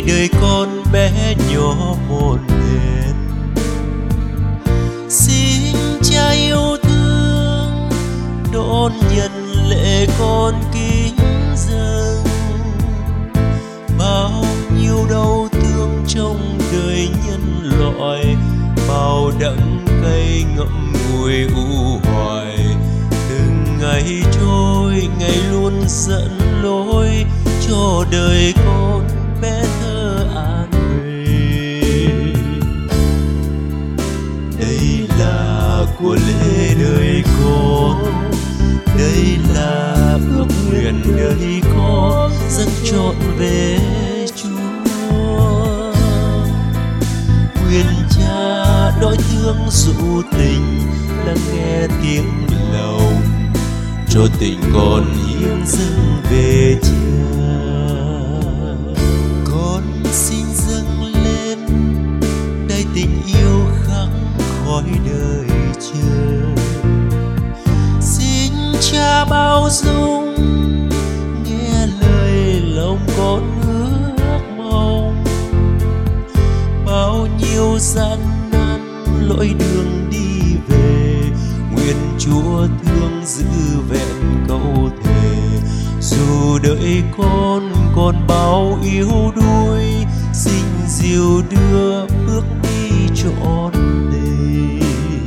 đời con bé nhỏ hồn hển. Xin cha yêu thương đón nhận lễ con kính dâng. Bao nhiêu đau thương trong đời nhân loại, bao đắng cay ngậm ngùi u hoài. Từng ngày trôi, ngày luôn dẫn lối cho đời con bé thơ an huệ. Đây là của lễ đời con, đây là ước nguyện đời con dâng trọn về Chúa. Nguyện cha đói thương dụ tình, lắng nghe tiếng lòng, cho tình con hiến dâng về cha. Con xin dâng lên đầy tình yêu khắc khói đời chờ. Xin cha bao dung nghe lời lòng con ước mong. Bao nhiêu gian nan lỗi đường đi về, nguyện Chúa thương giữ vẹn câu thề. Dù đợi con còn bao yếu đuối, xin dìu đưa bước đi trọn đời.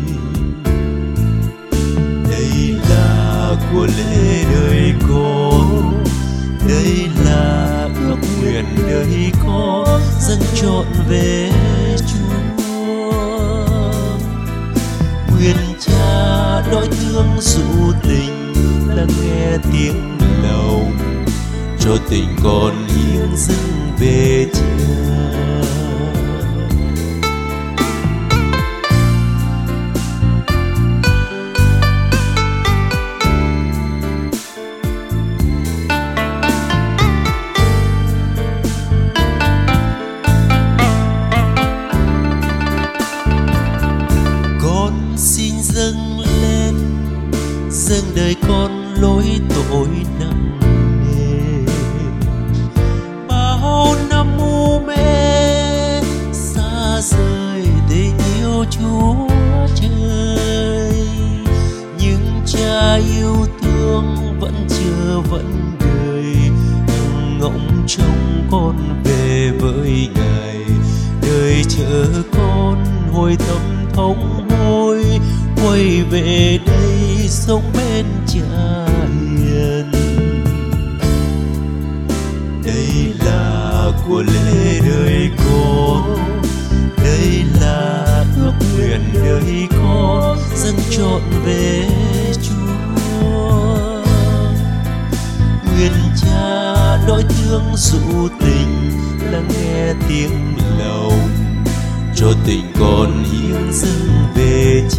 Đây là của lễ đời con, đây là ước nguyện đời con dâng trọn về Chúa. Nguyện cha đói thương dụ tình, lắng nghe tiếng lòng, cho tình con hiến dâng về cha. Dâng lên, dâng đời con lỗi tội nặng nề. Bao năm mù mê xa rời tình yêu Chúa trời, nhưng cha yêu thương vẫn chờ vẫn đợi, ngóng trông con về với Ngài. Đời chờ con hồi thầm thống hối, quay về đây sống bên cha hiền. Đây là của lễ đời con, đây là ước nguyện đời con dâng trọn về Chúa. Nguyện cha đói thương dụ tình, lắng nghe tiếng lòng, cho tình con hiến dâng về cha.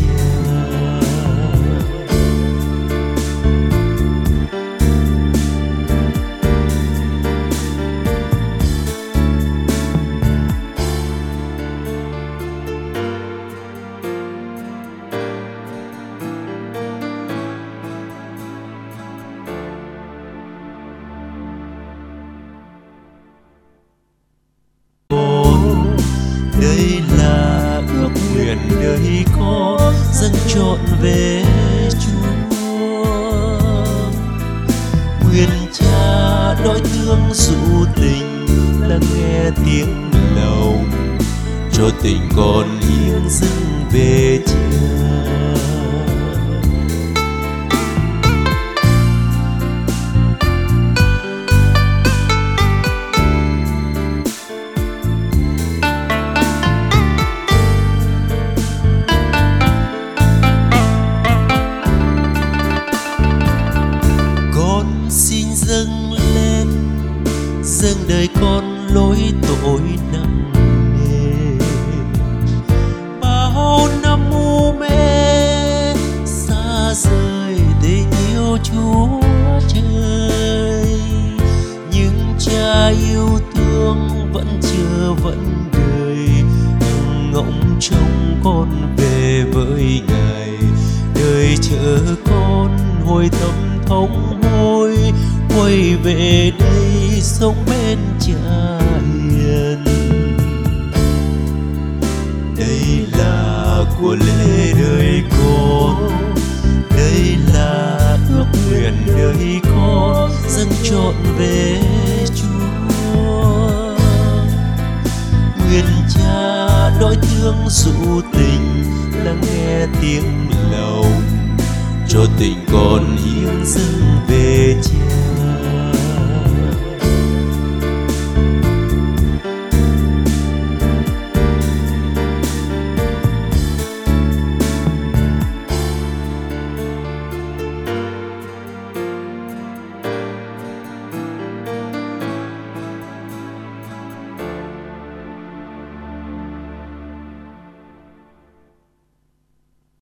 Đây là ước nguyện đời con dâng trọn về Chúa. Nguyện cha đói thương dụ tình, lắng nghe tiếng lòng, cho tình con hiến dâng về cha. Xin dâng lên, dâng đời con lỗi tội nặng nề. Bao năm mù mê xa rời tình yêu Chúa trời, nhưng cha yêu thương vẫn chờ vẫn đợi, ngóng trông con về với Ngài. Đời chờ con hồi thầm thống hối, quay về đây sống bên cha hiền. nhân. Đây là của lễ đời con, đây là ước nguyện đời con dâng trọn về Chúa. Nguyện Cha đói thương dụ tình, lắng nghe tiếng lòng, cho tình con hiến dâng về Cha.